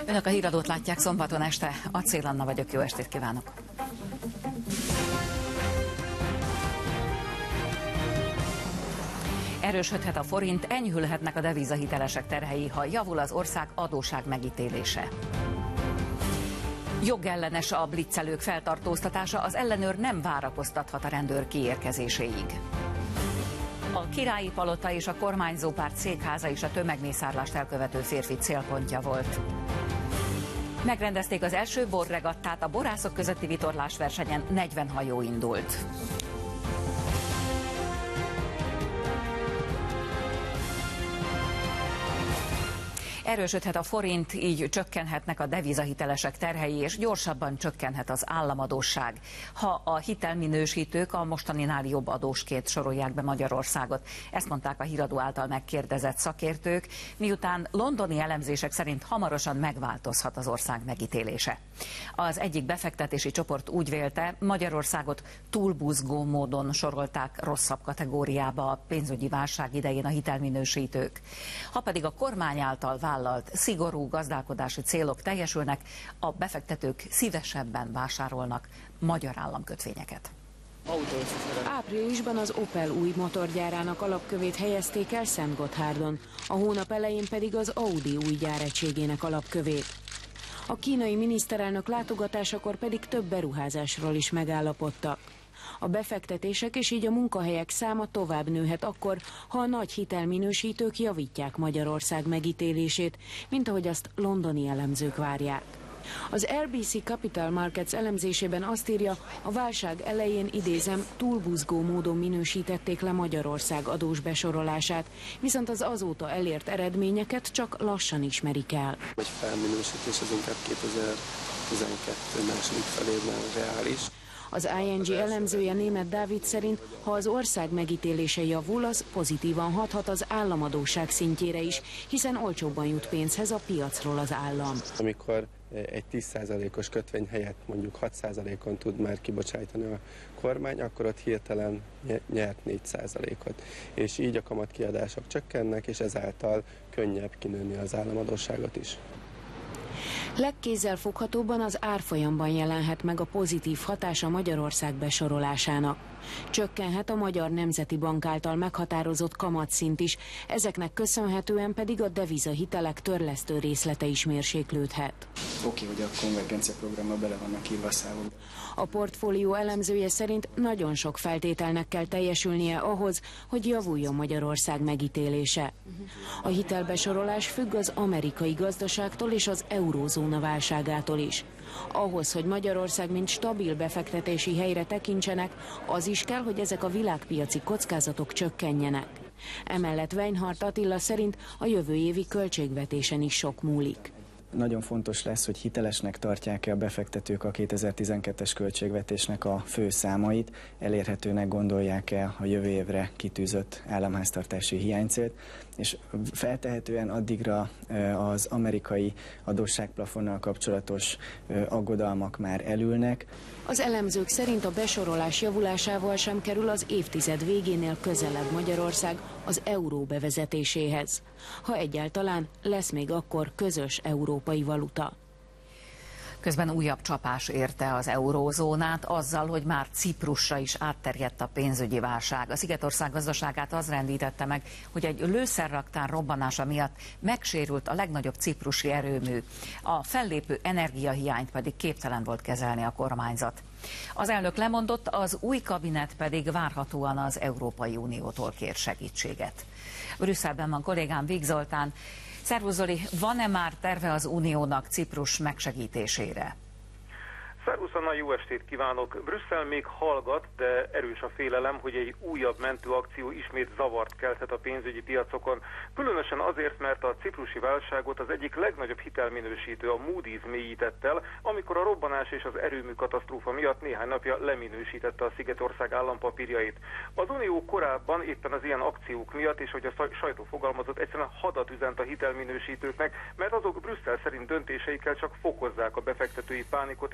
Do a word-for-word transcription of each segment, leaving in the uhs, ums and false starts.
Önök a híradót látják szombaton este. Acél Anna vagyok, jó estét kívánok! Erősödhet a forint, enyhülhetnek a devizahitelesek terhei, ha javul az ország adósság megítélése. Jogellenes a blitzelők feltartóztatása, az ellenőr nem várakoztathat a rendőr kiérkezéséig. A Királyi Palota és a kormányzópárt székháza is a tömegmészárlást elkövető férfi célpontja volt. Megrendezték az első borregattát, a borászok közötti vitorlásversenyen negyven hajó indult. Erősödhet a forint, így csökkenhetnek a devizahitelesek terhei, és gyorsabban csökkenhet az államadósság, ha a hitelminősítők a mostaninál jobb adósként sorolják be Magyarországot. Ezt mondták a híradó által megkérdezett szakértők, miután londoni elemzések szerint hamarosan megváltozhat az ország megítélése. Az egyik befektetési csoport úgy vélte, Magyarországot túlbuzgó módon sorolták rosszabb kategóriába a pénzügyi válság idején a hitelminősítők. Ha pedig a kormány által vállalt szigorú gazdálkodási célok teljesülnek, a befektetők szívesebben vásárolnak magyar államkötvényeket. Áprilisban az Opel új motorgyárának alapkövét helyezték el Szentgotthárdon, a hónap elején pedig az Audi új gyáregységének alapkövét. A kínai miniszterelnök látogatásakor pedig több beruházásról is megállapodtak. A befektetések és így a munkahelyek száma tovább nőhet akkor, ha a nagy hitelminősítők javítják Magyarország megítélését, mint ahogy azt londoni elemzők várják. Az er bé cé Capital Markets elemzésében azt írja, a válság elején, idézem, túlbuzgó módon minősítették le Magyarország adós besorolását, viszont az azóta elért eredményeket csak lassan ismerik el. Egy felminősítés az inkább kétezer-tizenkettő második felében reális. Az i en gé elemzője Németh Dávid szerint, ha az ország megítélése javul, az pozitívan hathat az államadósság szintjére is, hiszen olcsóbban jut pénzhez a piacról az állam. Amikor egy tíz százalékos kötvény helyett mondjuk hat százalékon tud már kibocsájtani a kormány, akkor ott hirtelen nyert négy százalékot. És így a kamatkiadások csökkennek, és ezáltal könnyebb kinőni az államadósságot is. Legkézzelfoghatóbban az árfolyamban jelenhet meg a pozitív hatása Magyarország besorolásának. Csökkenhet a Magyar Nemzeti Bank által meghatározott kamatszint is, ezeknek köszönhetően pedig a devizahitelek törlesztő részlete is mérséklődhet. Oké, hogy a konvergencia programban bele vannak írva a számok. A portfólió elemzője szerint nagyon sok feltételnek kell teljesülnie ahhoz, hogy javuljon Magyarország megítélése. A hitelbesorolás függ az amerikai gazdaságtól és az eurózóna válságától is. Ahhoz, hogy Magyarország mint stabil befektetési helyre tekintsenek, az is kell, hogy ezek a világpiaci kockázatok csökkenjenek. Emellett Weinhardt Attila szerint a jövő évi költségvetésen is sok múlik. Nagyon fontos lesz, hogy hitelesnek tartják-e a befektetők a kétezer-tizenkettes költségvetésnek a fő számait, elérhetőnek gondolják-e a jövő évre kitűzött államháztartási hiánycélt, és feltehetően addigra az amerikai adósságplafonnal kapcsolatos aggodalmak már elülnek. Az elemzők szerint a besorolás javulásával sem kerül az évtized végénél közelebb Magyarország az euró bevezetéséhez. Ha egyáltalán lesz még akkor közös európai valuta. Közben újabb csapás érte az eurózónát azzal, hogy már Ciprusra is átterjedt a pénzügyi válság. A Szigetország gazdaságát az rendítette meg, hogy egy lőszerraktár robbanása miatt megsérült a legnagyobb ciprusi erőmű. A fellépő energiahiányt pedig képtelen volt kezelni a kormányzat. Az elnök lemondott, az új kabinet pedig várhatóan az Európai Uniótól kér segítséget. Brüsszelben van kollégám Víg Zoltán. Szervusz Zoli, van-e már terve az Uniónak Ciprus megsegítésére? Szervusz Anna, jó estét kívánok! Brüsszel még hallgat, de erős a félelem, hogy egy újabb mentőakció ismét zavart kelthet a pénzügyi piacokon. Különösen azért, mert a ciprusi válságot az egyik legnagyobb hitelminősítő, a Moody's mélyített el, amikor a robbanás és az erőmű katasztrófa miatt néhány napja leminősítette a Szigetország állampapírjait. Az Unió korábban éppen az ilyen akciók miatt, és hogy a sajtó fogalmazott, egyszerűen hadat üzent a hitelminősítőknek, mert azok Brüsszel szerint döntéseikkel csak fokozzák a befektetői pánikot és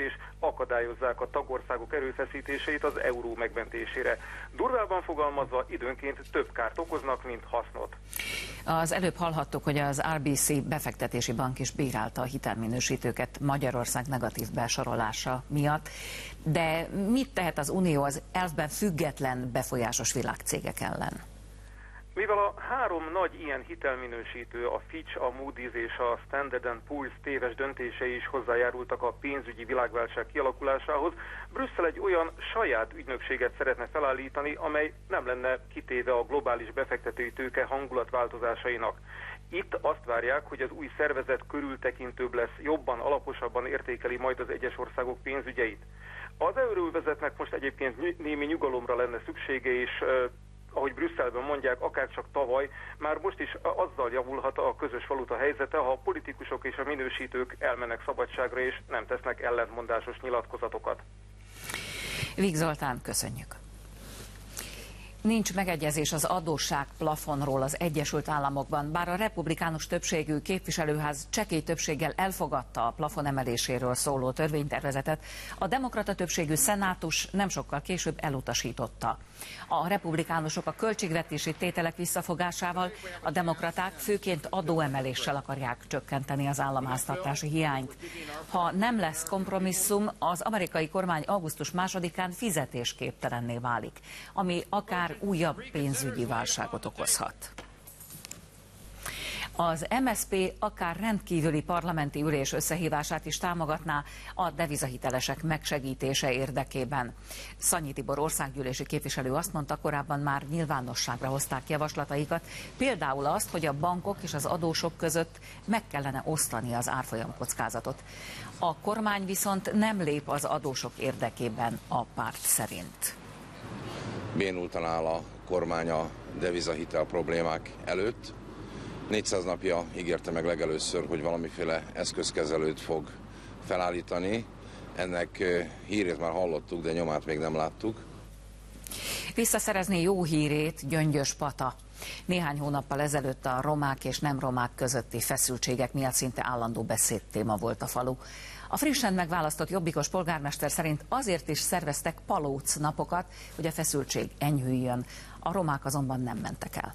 akadályozzák a tagországok erőfeszítéseit az euró megmentésére. Durvában fogalmazva időnként több kárt okoznak, mint hasznot. Az előbb hallhattuk, hogy az er bé cé befektetési bank is bírálta a hitelminősítőket Magyarország negatív besorolása miatt. De mit tehet az Unió az elvben független befolyásos világcégek ellen? Mivel a három nagy ilyen hitelminősítő, a Fitch, a Moody's és a Standard and Poor's téves döntései is hozzájárultak a pénzügyi világválság kialakulásához, Brüsszel egy olyan saját ügynökséget szeretne felállítani, amely nem lenne kitéve a globális befektetői tőke hangulatváltozásainak. Itt azt várják, hogy az új szervezet körültekintőbb lesz, jobban, alaposabban értékeli majd az egyes országok pénzügyeit. Az euróövezetnek most egyébként némi nyugalomra lenne szüksége, és ahogy Brüsszelben mondják, akárcsak tavaly, már most is azzal javulhat a közös valuta helyzete, ha a politikusok és a minősítők elmennek szabadságra és nem tesznek ellentmondásos nyilatkozatokat. Vig Zoltán, köszönjük. Nincs megegyezés az adósság plafonról az Egyesült Államokban, bár a republikánus többségű képviselőház csekély többséggel elfogadta a plafon emeléséről szóló törvénytervezetet, a demokrata többségű szenátus nem sokkal később elutasította. A republikánusok a költségvetési tételek visszafogásával, a demokraták főként adóemeléssel akarják csökkenteni az államháztartási hiányt. Ha nem lesz kompromisszum, az amerikai kormány augusztus másodikán fizetésképtelenné válik, ami akár újabb pénzügyi válságot okozhat. Az em es zé pé akár rendkívüli parlamenti ülés összehívását is támogatná a devizahitelesek megsegítése érdekében. Szanyi Tibor országgyűlési képviselő azt mondta, korábban már nyilvánosságra hozták javaslataikat, például azt, hogy a bankok és az adósok között meg kellene osztani az árfolyam kockázatot. A kormány viszont nem lép az adósok érdekében a párt szerint. Bénultan áll a kormány a devizahitel problémák előtt. négyszáz napja ígérte meg legelőször, hogy valamiféle eszközkezelőt fog felállítani. Ennek hírét már hallottuk, de nyomát még nem láttuk. Visszaszerezni jó hírét Gyöngyös Pata. Néhány hónappal ezelőtt a romák és nem romák közötti feszültségek miatt szinte állandó beszédtéma volt a falu. A frissen megválasztott jobbikos polgármester szerint azért is szerveztek palóc napokat, hogy a feszültség enyhüljön. A romák azonban nem mentek el.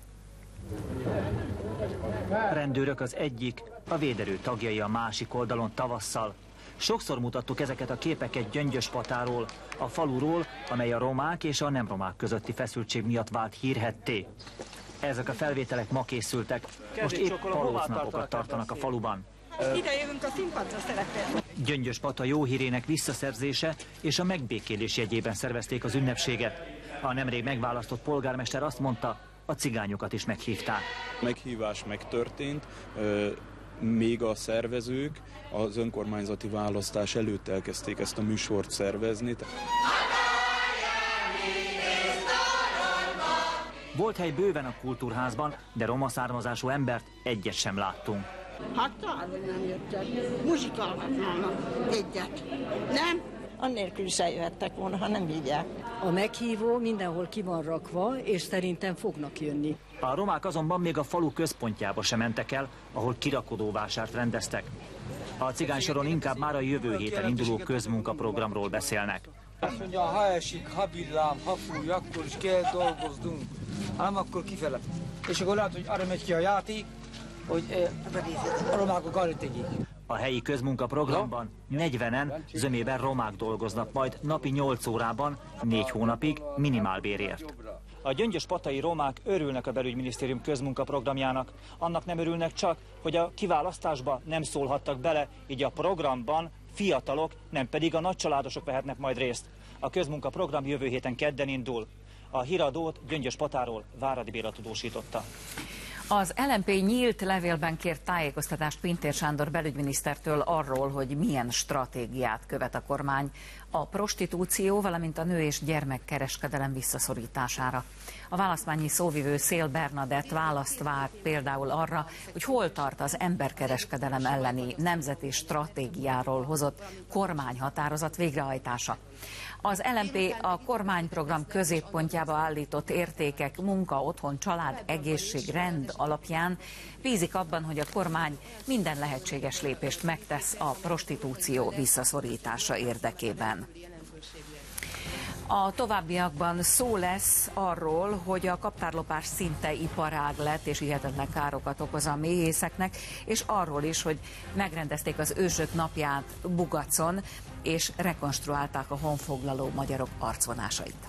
A rendőrök az egyik, a véderő tagjai a másik oldalon tavasszal. Sokszor mutattuk ezeket a képeket Gyöngyöspatáról, a faluról, amely a romák és a nem romák közötti feszültség miatt vált hírhedté. Ezek a felvételek ma készültek, most épp palócnapokat tartanak a faluban. Ide jövünk a színpadra szerepelni. Gyöngyöspata jó hírének visszaszerzése és a megbékélés jegyében szervezték az ünnepséget. A nemrég megválasztott polgármester azt mondta, a cigányokat is meghívták. Meghívás megtörtént, még a szervezők az önkormányzati választás előtt elkezdték ezt a műsort szervezni. Volt hely bőven a kultúrházban, de roma származású embert egyet sem láttunk. Hát talán nem jöttek. Muzsikálhatnának egyet. Nem? Annélkül is eljöhettek volna, ha nem hívják. A meghívó mindenhol ki van rakva, és szerintem fognak jönni. A romák azonban még a falu központjába sem mentek el, ahol kirakodóvásárt rendeztek. A cigánysoron inkább már a jövő héten induló közmunkaprogramról beszélnek. Azt mondja, ha esik, ha villám, ha fúj, akkor is kell dolgoznunk, hanem akkor kifele. És akkor lehet, hogy arra megy ki a játék, hogy a romákok arra tegyék. A helyi közmunkaprogramban negyvenen zömében romák dolgoznak majd napi nyolc órában, négy hónapig minimálbérért. A gyöngyöspatai romák örülnek a belügyminisztérium közmunkaprogramjának. Annak nem örülnek csak, hogy a kiválasztásba nem szólhattak bele, így a programban fiatalok, nem pedig a nagycsaládosok vehetnek majd részt. A közmunkaprogram jövő héten kedden indul. A híradót Gyöngyöspatáról Váradi Béla tudósította. Az el em pé nyílt levélben kért tájékoztatást Pintér Sándor belügyminisztertől arról, hogy milyen stratégiát követ a kormány a prostitúció, valamint a nő- és gyermekkereskedelem visszaszorítására. A választmányi szóvivő Szél Bernadett választ vár például arra, hogy hol tart az emberkereskedelem elleni nemzeti stratégiáról hozott kormányhatározat végrehajtása. Az el em pé a kormányprogram középpontjába állított értékek munka, otthon, család, egészség, rend alapján bízik abban, hogy a kormány minden lehetséges lépést megtesz a prostitúció visszaszorítása érdekében. A továbbiakban szó lesz arról, hogy a kaptárlopás szinte iparág lett, és hihetetlen károkat okoz a méhészeknek, és arról is, hogy megrendezték az ősök napját Bugacon, és rekonstruálták a honfoglaló magyarok arcvonásait.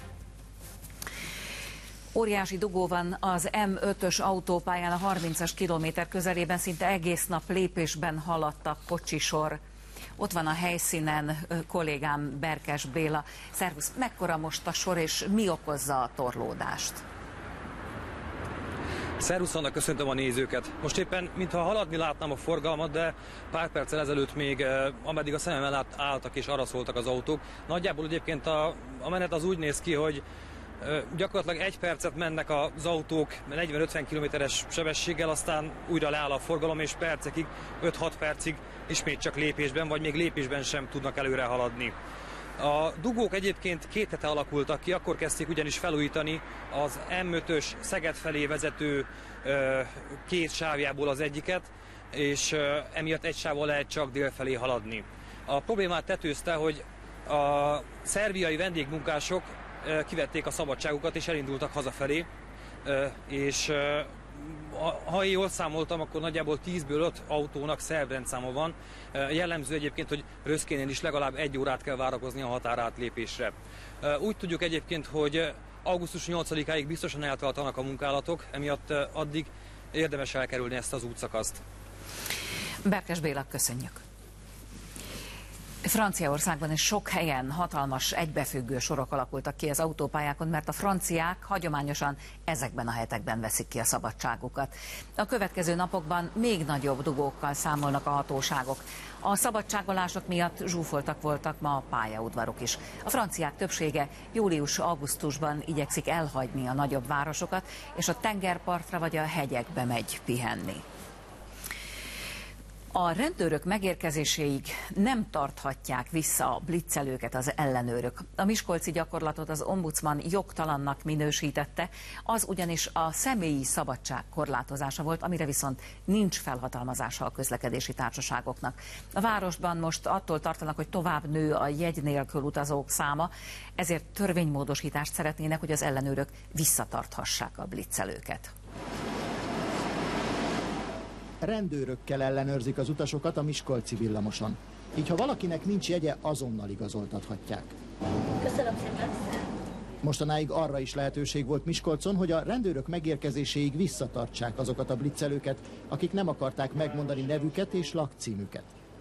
Óriási dugó van az em ötös autópályán a harmincas kilométer közelében, szinte egész nap lépésben haladt a kocsisor. Ott van a helyszínen kollégám Berkes Béla. Szervusz, mekkora most a sor, és mi okozza a torlódást? Szervusz, Anna, köszöntöm a nézőket. Most éppen, mintha haladni látnám a forgalmat, de pár perccel ezelőtt még, ameddig a szememmel álltak és arra szóltak az autók. Nagyjából egyébként a, a menet az úgy néz ki, hogy gyakorlatilag egy percet mennek az autók negyven-ötven kilométeres sebességgel, aztán újra leáll a forgalom, és percekig, öt-hat percig ismét csak lépésben, vagy még lépésben sem tudnak előre haladni. A dugók egyébként két hete alakultak ki, akkor kezdték ugyanis felújítani az em ötös Szeged felé vezető két sávjából az egyiket, és emiatt egy sávval lehet csak dél felé haladni. A problémát tetőzte, hogy a szerbiai vendégmunkások kivették a szabadságukat és elindultak hazafelé, és ha én jól számoltam, akkor nagyjából tízből öt autónak szerb rendszáma van. Jellemző egyébként, hogy Röszkénél is legalább egy órát kell várakozni a határátlépésre. Úgy tudjuk egyébként, hogy augusztus nyolcadikáig biztosan eltartanak a munkálatok, emiatt addig érdemes elkerülni ezt az útszakaszt. Berkes Béla, köszönjük. Franciaországban és sok helyen hatalmas egybefüggő sorok alakultak ki az autópályákon, mert a franciák hagyományosan ezekben a hetekben veszik ki a szabadságukat. A következő napokban még nagyobb dugókkal számolnak a hatóságok. A szabadságolások miatt zsúfoltak voltak ma a pályaudvarok is. A franciák többsége július-augusztusban igyekszik elhagyni a nagyobb városokat, és a tengerpartra vagy a hegyekbe megy pihenni. A rendőrök megérkezéséig nem tarthatják vissza a blitzelőket az ellenőrök. A miskolci gyakorlatot az ombudsman jogtalannak minősítette, az ugyanis a személyi szabadság korlátozása volt, amire viszont nincs felhatalmazása a közlekedési társaságoknak. A városban most attól tartanak, hogy tovább nő a jegy nélkül utazók száma, ezért törvénymódosítást szeretnének, hogy az ellenőrök visszatarthassák a blitzelőket. Rendőrökkel ellenőrzik az utasokat a miskolci villamoson. Így, ha valakinek nincs jegye, azonnal igazoltathatják. Köszönöm szépen! Mostanáig arra is lehetőség volt Miskolcon, hogy a rendőrök megérkezéséig visszatartsák azokat a blitzelőket, akik nem akarták megmondani nevüket és lakcímüket.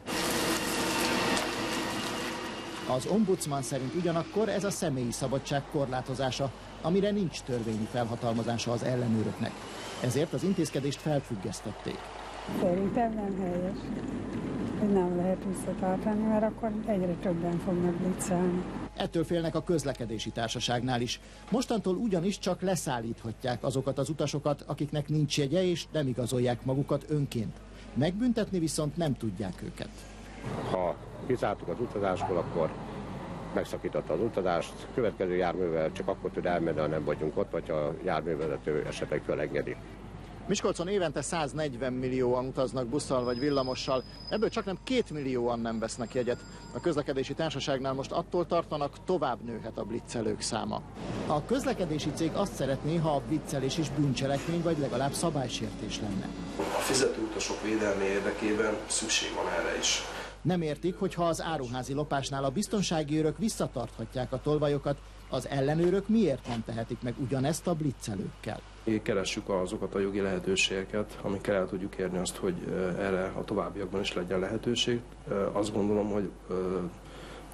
Az ombudsman szerint ugyanakkor ez a személyi szabadság korlátozása, amire nincs törvényi felhatalmazása az ellenőröknek. Ezért az intézkedést felfüggesztették. Szerintem nem helyes, hogy nem lehet visszatartani, mert akkor egyre többen fognak blitzelni. Ettől félnek a közlekedési társaságnál is. Mostantól ugyanis csak leszállíthatják azokat az utasokat, akiknek nincs jegye és nem igazolják magukat önként. Megbüntetni viszont nem tudják őket. Ha kizártuk az utazáskor, akkor megszakította az utazást, következő járművel csak akkor tud elmenni, ha nem vagyunk ott, vagy a járművezető esetleg fölengedi. Miskolcon évente száznegyven millióan utaznak busszal vagy villamossal, ebből csaknem két millióan nem vesznek jegyet. A közlekedési társaságnál most attól tartanak, tovább nőhet a blitzelők száma. A közlekedési cég azt szeretné, ha a blitzelés is bűncselekmény vagy legalább szabálysértés lenne. A fizetőutasok védelme érdekében szükség van erre is. Nem értik, hogy ha az áruházi lopásnál a biztonsági őrök visszatarthatják a tolvajokat, az ellenőrök miért nem tehetik meg ugyanezt a blitzelőkkel? Keressük azokat a jogi lehetőségeket, amikkel el tudjuk érni azt, hogy erre a továbbiakban is legyen lehetőség. Azt gondolom, hogy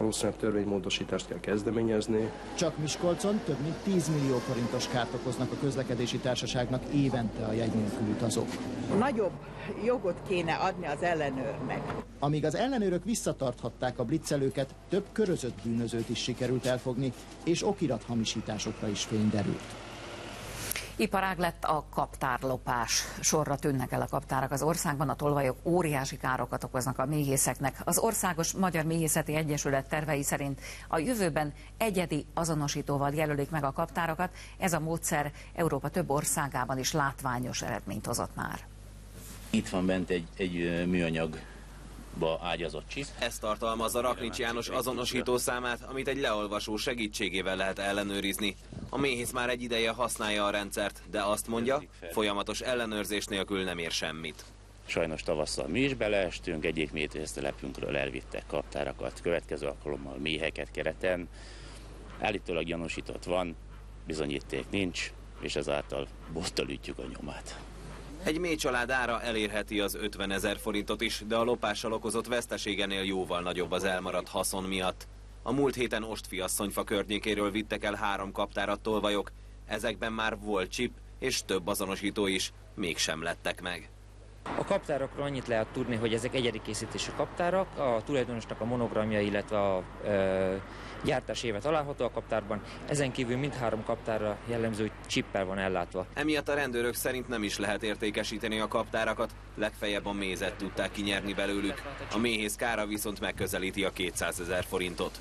Valószínűleg törvénymódosítást kell kezdeményezni. Csak Miskolcon több mint tíz millió forintos kárt okoznak a közlekedési társaságnak évente a jegy nélkül utazók. Nagyobb jogot kéne adni az ellenőrnek. Amíg az ellenőrök visszatarthatták a blitzelőket, több körözött bűnözőt is sikerült elfogni, és okirathamisításokra is fény derült. Iparág lett a kaptárlopás. Sorra tűnnek el a kaptárak az országban, a tolvajok óriási károkat okoznak a méhészeknek. Az Országos Magyar Méhészeti Egyesület tervei szerint a jövőben egyedi azonosítóval jelölik meg a kaptárokat. Ez a módszer Európa több országában is látványos eredményt hozott már. Itt van bent egy, egy műanyag ágyazott csip. Ez tartalmazza Raknics János azonosító számát, amit egy leolvasó segítségével lehet ellenőrizni. A méhész már egy ideje használja a rendszert, de azt mondja, folyamatos ellenőrzés nélkül nem ér semmit. Sajnos tavasszal mi is beleestünk, egyik méhésztelepünkről elvittek kaptárakat, következő alkalommal méheket kereten. Állítólag gyanúsított van, bizonyíték nincs, és ezáltal bottal ütjük a nyomát. Egy méhcsalád ára elérheti az ötvenezer forintot is, de a lopással okozott veszteségenél jóval nagyobb az elmaradt haszon miatt. A múlt héten Ostfiasszonyfa környékéről vittek el három kaptárat tolvajok. Ezekben már volt csip és több azonosító is, mégsem lettek meg. A kaptárakról annyit lehet tudni, hogy ezek egyedi készítésű kaptárak, a tulajdonosnak a monogramja, illetve a ö, gyártási éve található a kaptárban. Ezen kívül mindhárom kaptárra jellemző, hogy csippel van ellátva. Emiatt a rendőrök szerint nem is lehet értékesíteni a kaptárakat, legfeljebb a mézet tudták kinyerni belőlük. A méhész kára viszont megközelíti a kétszázezer forintot.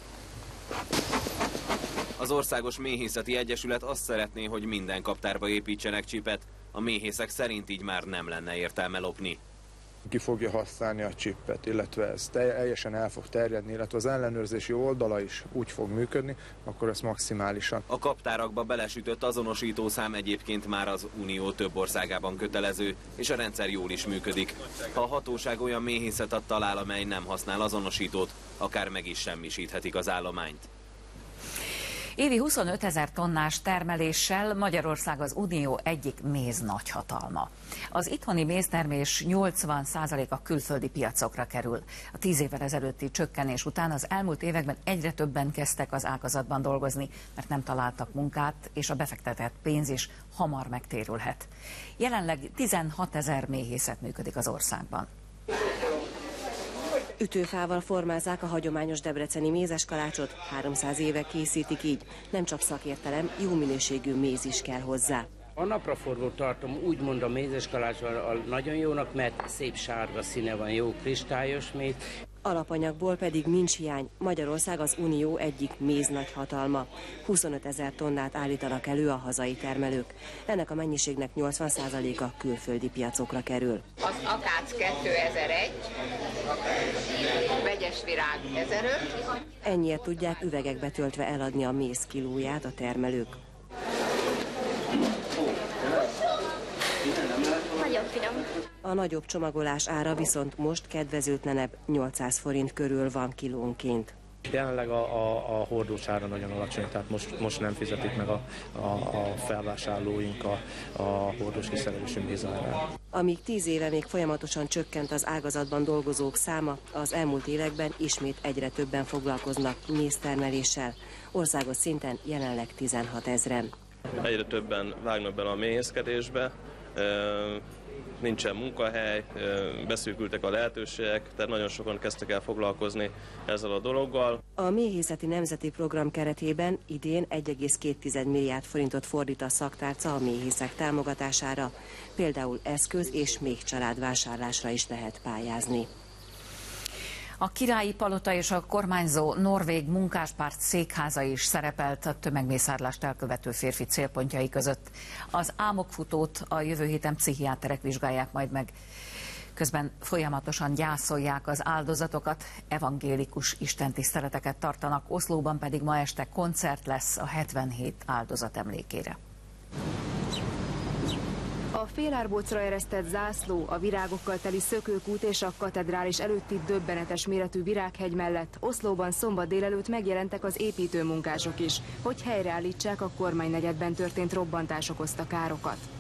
Az Országos Méhészeti Egyesület azt szeretné, hogy minden kaptárba építsenek csipet. A méhészek szerint így már nem lenne értelme lopni. Ki fogja használni a csippet, illetve ez teljesen el fog terjedni, illetve az ellenőrzési oldala is úgy fog működni, akkor ez maximálisan. A kaptárakba belesütött azonosítószám egyébként már az Unió több országában kötelező, és a rendszer jól is működik. Ha a hatóság olyan méhészetet talál, amely nem használ azonosítót, akár meg is semmisíthetik az állományt. Évi huszonöt ezer tonnás termeléssel Magyarország az Unió egyik méz nagyhatalma. Az itthoni méztermés nyolcvan százaléka külföldi piacokra kerül. A tíz évvel ezelőtti csökkenés után az elmúlt években egyre többen kezdtek az ágazatban dolgozni, mert nem találtak munkát, és a befektetett pénz is hamar megtérülhet. Jelenleg tizenhat ezer méhészet működik az országban. Ütőfával formázzák a hagyományos debreceni mézeskalácsot, háromszáz éve készítik így. Nem csak szakértelem, jó minőségű méz is kell hozzá. A napraforgó tartom úgymond a mézeskalácsot nagyon jónak, mert szép sárga színe van, jó kristályos méz. Alapanyagból pedig nincs hiány. Magyarország az Unió egyik méz nagyhatalma. huszonöt ezer tonnát állítanak elő a hazai termelők. Ennek a mennyiségnek nyolcvan százaléka külföldi piacokra kerül. Az akác kétezer-egy, vegyes virág ezeröt. Ennyiért tudják üvegekbe töltve eladni a méz kilóját a termelők. Nagyon finom. A nagyobb csomagolás ára viszont most kedvezőtlenebb, nyolcszáz forint körül van kilónként. Jelenleg a, a, a hordós ára nagyon alacsony, tehát most, most nem fizetik meg a, a, a felvásárlóink a, a hordós kiszerelésű mézárát. Amíg tíz éve még folyamatosan csökkent az ágazatban dolgozók száma, az elmúlt években ismét egyre többen foglalkoznak méztermeléssel. Országos szinten jelenleg tizenhat ezren. Egyre többen vágnak bele a méhészkedésbe, nincsen munkahely, beszűkültek a lehetőségek, tehát nagyon sokan kezdtek el foglalkozni ezzel a dologgal. A Méhészeti Nemzeti Program keretében idén egy egész két milliárd forintot fordít a szaktárca a méhészek támogatására. Például eszköz és méhcsalád vásárlásra is lehet pályázni. A Királyi Palota és a kormányzó norvég munkáspárt székháza is szerepelt a tömegmészárlást elkövető férfi célpontjai között. Az álmokfutót a jövő héten pszichiáterek vizsgálják majd meg. Közben folyamatosan gyászolják az áldozatokat, evangélikus istentiszteleteket tartanak, Oszlóban pedig ma este koncert lesz a hetvenhét áldozat emlékére. A félárbócra eresztett zászló, a virágokkal teli szökőkút és a katedrális előtti döbbenetes méretű virághegy mellett Oszlóban szombat délelőtt megjelentek az építőmunkások is, hogy helyreállítsák a kormánynegyedben történt robbantás okozta károkat.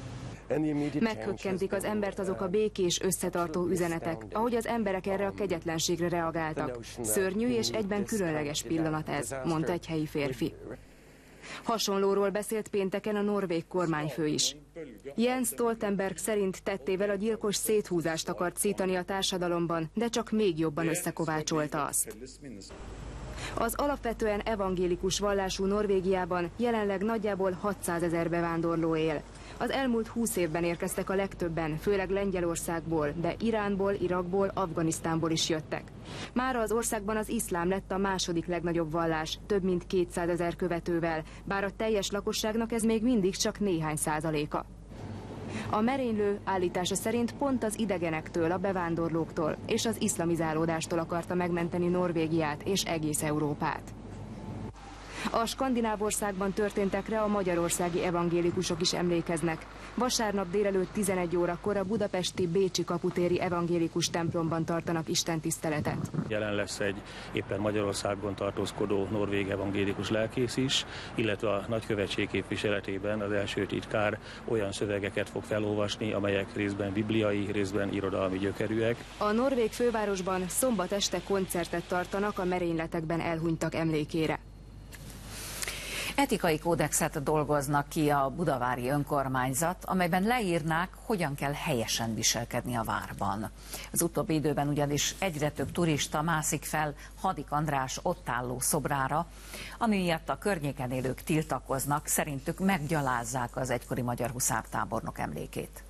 Meghökkentik az embert azok a békés, összetartó üzenetek, ahogy az emberek erre a kegyetlenségre reagáltak. Szörnyű és egyben különleges pillanat ez, mondta egy helyi férfi. Hasonlóról beszélt pénteken a norvég kormányfő is. Jens Stoltenberg szerint tettével a gyilkos széthúzást akart szítani a társadalomban, de csak még jobban összekovácsolta azt. Az alapvetően evangélikus vallású Norvégiában jelenleg nagyjából hatszázezer bevándorló él. Az elmúlt húsz évben érkeztek a legtöbben, főleg Lengyelországból, de Iránból, Irakból, Afganisztánból is jöttek. Mára az országban az iszlám lett a második legnagyobb vallás, több mint kétszázezer követővel, bár a teljes lakosságnak ez még mindig csak néhány százaléka. A merénylő állítása szerint pont az idegenektől, a bevándorlóktól és az iszlamizálódástól akarta megmenteni Norvégiát és egész Európát. A skandináv országban történtekre a magyarországi evangélikusok is emlékeznek. Vasárnap délelőtt tizenegy órakor a budapesti Bécsi kaputéri evangélikus templomban tartanak istentiszteletet. Jelen lesz egy éppen Magyarországon tartózkodó norvég evangélikus lelkész is, illetve a nagykövetség képviseletében az első titkár olyan szövegeket fog felolvasni, amelyek részben bibliai, részben irodalmi gyökerűek. A norvég fővárosban szombat este koncertet tartanak a merényletekben elhunytak emlékére. Etikai kódexet dolgoznak ki a budavári önkormányzat, amelyben leírnák, hogyan kell helyesen viselkedni a várban. Az utóbbi időben ugyanis egyre több turista mászik fel Hadik András ott álló szobrára, ami miatt a környéken élők tiltakoznak, szerintük meggyalázzák az egykori magyar huszártábornok emlékét.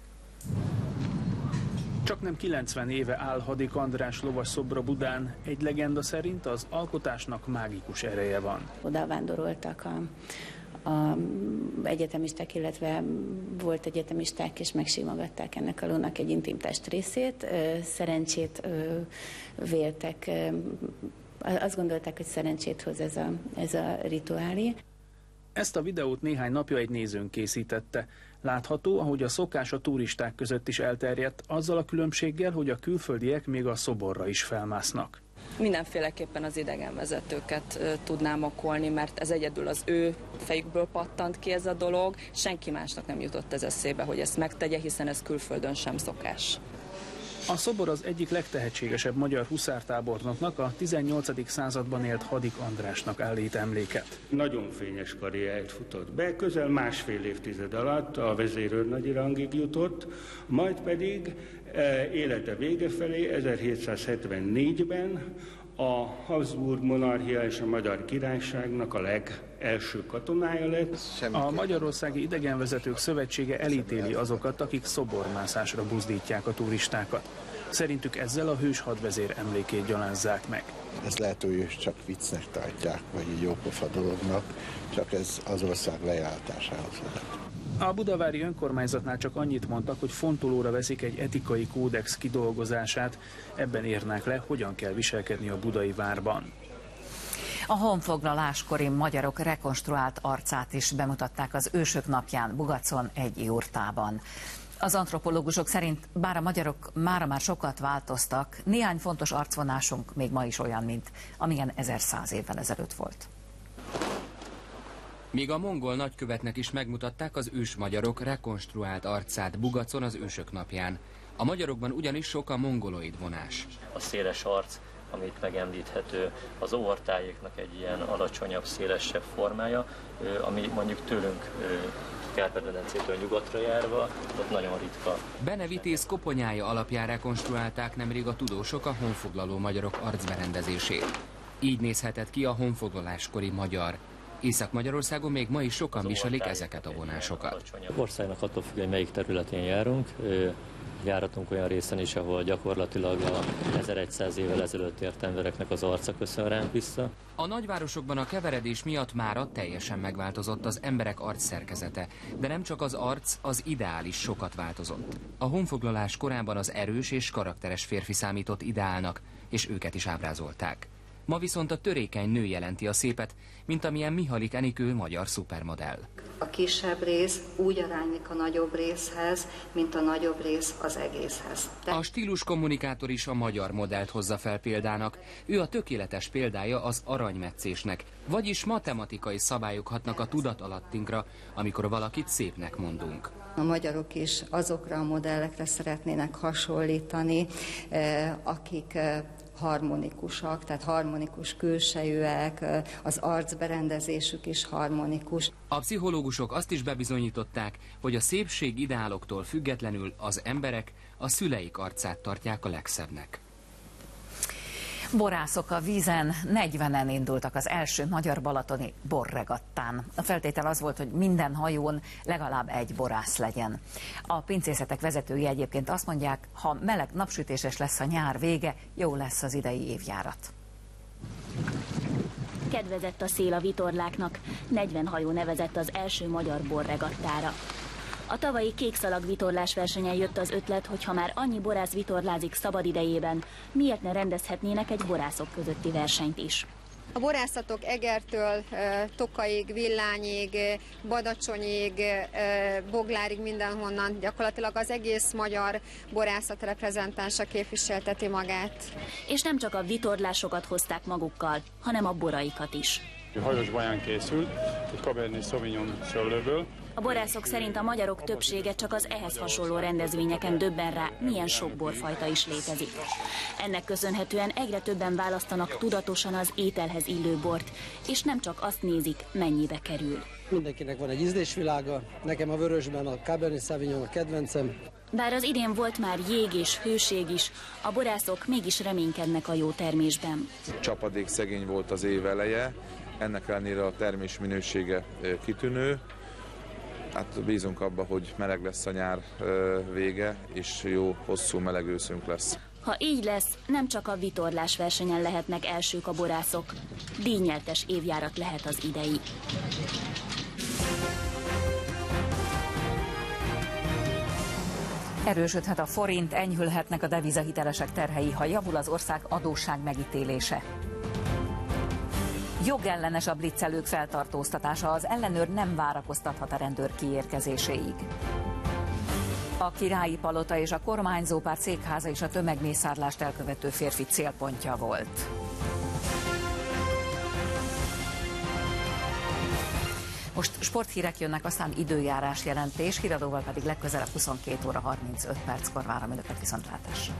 Csaknem kilencven éve áll Hadik András lovas szobra Budán. Egy legenda szerint az alkotásnak mágikus ereje van. Oda vándoroltak a, a egyetemisták, illetve volt egyetemisták, és megsimogatták ennek a lónak egy intim testrészét. Szerencsét véltek, azt gondolták, hogy szerencsét hoz ez a, ez a rituálé. Ezt a videót néhány napja egy nézőnk készítette. Látható, ahogy a szokás a turisták között is elterjedt, azzal a különbséggel, hogy a külföldiek még a szoborra is felmásznak. Mindenféleképpen az idegenvezetőket tudnám okolni, mert ez egyedül az ő fejükből pattant ki ez a dolog. Senki másnak nem jutott ez eszébe, hogy ezt megtegye, hiszen ez külföldön sem szokás. A szobor az egyik legtehetségesebb magyar huszártábornoknak, a tizennyolcadik században élt Hadik Andrásnak állít emléket. Nagyon fényes karriert futott be, közel másfél évtized alatt a vezérőrnagyi rangig jutott, majd pedig élete vége felé ezerhétszázhetvennégyben a Habsburg monarchia és a Magyar Királyságnak a legelső katonája lett. A Magyarországi Idegenvezetők Szövetsége elítéli azokat, akik szobormászásra buzdítják a turistákat. Szerintük ezzel a hős hadvezér emlékét gyalázzák meg. Ez lehet, hogy ők csak viccnek tartják, vagy így jópofa dolognak, csak ez az ország lejártásához vezet. A budavári önkormányzatnál csak annyit mondtak, hogy fontolóra veszik egy etikai kódex kidolgozását, ebben írnák le, hogyan kell viselkedni a budai várban. A honfoglaláskori magyarok rekonstruált arcát is bemutatták az ősök napján Bugacon egy jurtában. Az antropológusok szerint bár a magyarok mára már sokat változtak, néhány fontos arcvonásunk még ma is olyan, mint amilyen ezerszáz évvel ezelőtt volt. Míg a mongol nagykövetnek is megmutatták az ős magyarok rekonstruált arcát Bugacon az ősök napján. A magyarokban ugyanis sok a mongoloid vonás. A széles arc, amit megemlíthető, az óvartájéknak egy ilyen alacsonyabb, szélesebb formája, ami mondjuk tőlünk Kárpát-medencétől nyugatra járva, ott nagyon ritka. Benevitéz koponyája alapján rekonstruálták nemrég a tudósok a honfoglaló magyarok arcberendezését. Így nézhetett ki a honfoglaláskori magyar. Észak-Magyarországon még ma is sokan viselik ezeket a vonásokat. Országnak attól függ, hogy melyik területén járunk. Járhatunk olyan részen is, ahol gyakorlatilag a ezerszáz évvel ezelőtt ért embereknek az arca köszön ránk vissza. A nagyvárosokban a keveredés miatt mára teljesen megváltozott az emberek arcszerkezete, de nem csak az arc, az ideál is sokat változott. A honfoglalás korában az erős és karakteres férfi számított ideálnak, és őket is ábrázolták. Ma viszont a törékeny nő jelenti a szépet, mint amilyen Mihalik Enikő magyar szupermodell. A kisebb rész úgy aránylik a nagyobb részhez, mint a nagyobb rész az egészhez. De... A stílus kommunikátor is a magyar modellt hozza fel példának. Ő a tökéletes példája az aranymetszésnek, vagyis matematikai szabályok hatnak a tudatalattinkra, amikor valakit szépnek mondunk. A magyarok is azokra a modellekre szeretnének hasonlítani, akik harmonikusak, tehát harmonikus külsejűek, az arcberendezésük is harmonikus. A pszichológusok azt is bebizonyították, hogy a szépség ideáloktól függetlenül az emberek a szüleik arcát tartják a legszebbnek. Borászok a vízen, negyvenen indultak az első magyar balatoni borregattán. A feltétel az volt, hogy minden hajón legalább egy borász legyen. A pincészetek vezetői egyébként azt mondják, ha meleg napsütéses lesz a nyár vége, jó lesz az idei évjárat. Kedvezett a szél a vitorláknak, negyven hajó nevezett az első magyar borregattára. A tavalyi kékszalag vitorlás versenyen jött az ötlet, hogy ha már annyi borász vitorlázik szabad idejében, miért ne rendezhetnének egy borászok közötti versenyt is. A borászatok Egertől, Tokaig, Villányig, Badacsonyig, Boglárig, mindenhonnan gyakorlatilag az egész magyar borászat reprezentánsa képviselteti magát. És nem csak a vitorlásokat hozták magukkal, hanem a boraikat is. Hajós baján készült, egy Cabernet Sauvignon szőlőből. A borászok szerint a magyarok többsége csak az ehhez hasonló rendezvényeken döbben rá, milyen sok borfajta is létezik. Ennek köszönhetően egyre többen választanak tudatosan az ételhez illő bort, és nem csak azt nézik, mennyibe kerül. Mindenkinek van egy ízlésvilága, nekem a vörösben a Cabernet Sauvignon a kedvencem. Bár az idén volt már jég és hőség is, a borászok mégis reménykednek a jó termésben. Csapadék szegény volt az év eleje, ennek ellenére a termés minősége kitűnő. Hát bízunk abba, hogy meleg lesz a nyár vége, és jó, hosszú, meleg őszünk lesz. Ha így lesz, nem csak a vitorlás versenyen lehetnek elsők a borászok. Díjnyertes évjárat lehet az idei. Erősödhet a forint, enyhülhetnek a devizahitelesek terhei, ha javul az ország adósság megítélése. Jogellenes a blitzelők feltartóztatása, az ellenőr nem várakoztathat a rendőr kiérkezéséig. A Királyi Palota és a kormányzópárt székháza is a tömegmészárlást elkövető férfi célpontja volt. Most sporthírek jönnek, aztán időjárás jelentés, híradóval pedig legközelebb huszonkét óra harmincöt perckor várom önöket, viszontlátásra.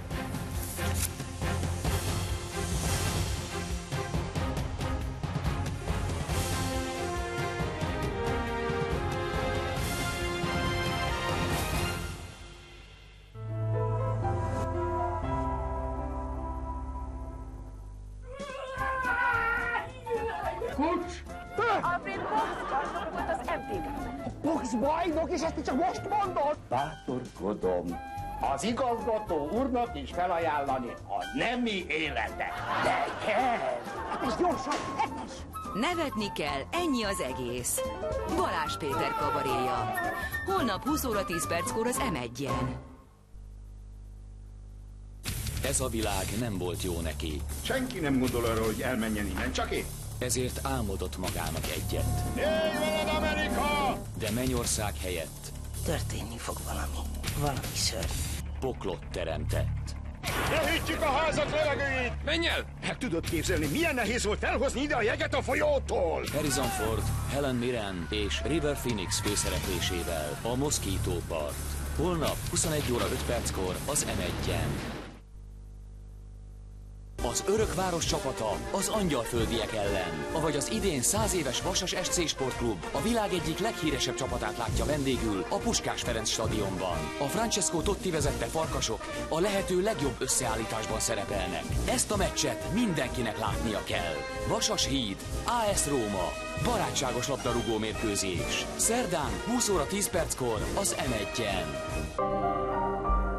Alfred boxbajnok volt az em té ká-ben. Boxbajnok, és ezt csak most mondod? Bátorkodom. Az igazgató úrnak is felajánlani a nemi életet. De kell! Hát ez gyorsan, hetes! Nevetni kell, ennyi az egész. Balázs Péter kabaréja. Holnap húsz óra tíz perckor az em egyen. Ez a világ nem volt jó neki. Senki nem gondol arra, hogy elmenjen innen, csak én. Ezért álmodott magának egyet. Élj veled, Amerika! De Mennyország helyett Történni fog valami. Valami szörny. poklot teremtett. Lehűtjük a házak levegőjét! Menj el! El tudod képzelni, milyen nehéz volt felhozni ide a jeget a folyótól? Harrison Ford, Helen Mirren és River Phoenix főszereplésével a Mosquito Part. Holnap huszonegy óra öt perckor az em egyen. Az Örökváros csapata az angyalföldiek ellen, avagy az idén száz éves Vasas es cé Sportklub a világ egyik leghíresebb csapatát látja vendégül a Puskás Ferenc stadionban. A Francesco Totti vezette farkasok a lehető legjobb összeállításban szerepelnek. Ezt a meccset mindenkinek látnia kell. Vasas Híd, á es Róma, barátságos labdarúgó mérkőzés. Szerdán húsz óra tíz perckor az em egyen.